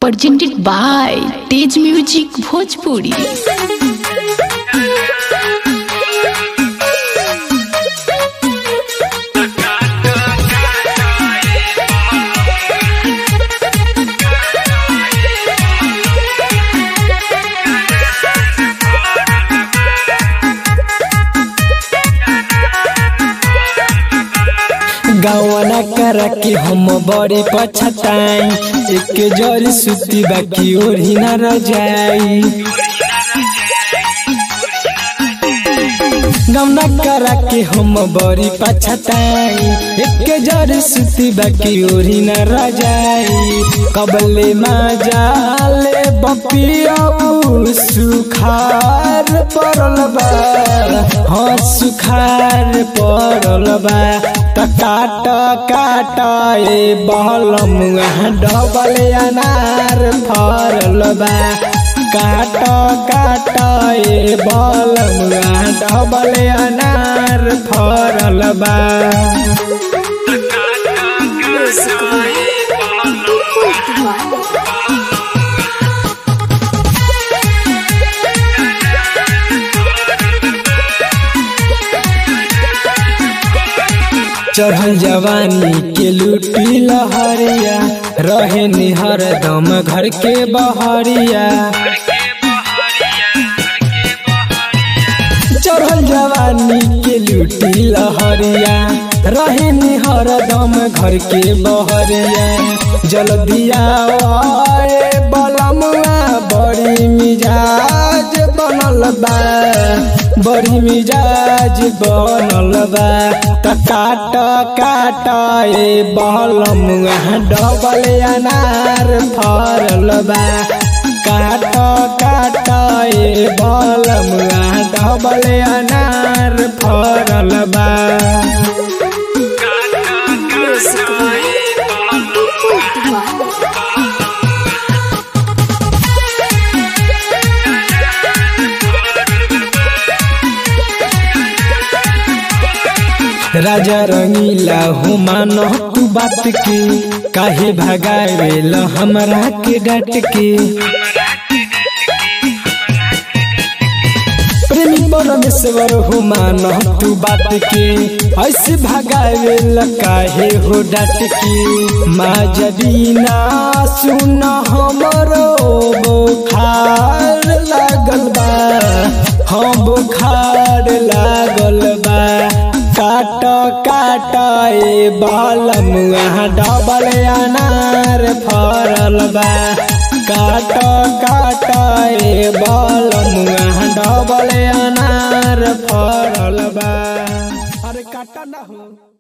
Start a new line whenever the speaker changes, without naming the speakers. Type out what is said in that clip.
presented by Tej Music Bhojpuri.
गावना करा के हम बड़ी पछताई, एक जरी सुती बाकी ओढ़ी न रह जाई। गावना करा के हम बड़ी पछताई, एक जरी सुती बाकी ओढ़ी न रह जाई। कबले माजाले बपिया सुखार पड़ल बा, हाँ सुखार पड़ल बा। काट काट ए बहलम डबल अनार फरल बा, काट काट ए बहलम डबल अनार फरल बा। चढ़ल जवानी के लूटी लहरिया, रहे निहर दम घर के बहरिया। चढ़ल जवानी के लूटी लहरिया, रहे निहर दम घर के बहरिया। जल्दिया बलमुआ बड़ी मिजाज बनल बा, बड़ी मिजाज बनल बा। काट काट ए बहलम डबल अनार फरल बा, काट काट ए बहलम डबल अनार फरल बा। राजा रंगीला हो मानो तू बात के, काहे भगावेल हमरा के डट के। प्रेमी परमेश्वर हो मानो तू बात के, ऐसे भगावेल काहे हो डट के। माँ जबीना सुन हमरो बुखार लागल बा, हाँ बुखार लागल बा। काट काट ए बहलम डबल अनार फरल बा, काट काट ए बहलम डबल अनार फरल बा। अरे काट ना हो।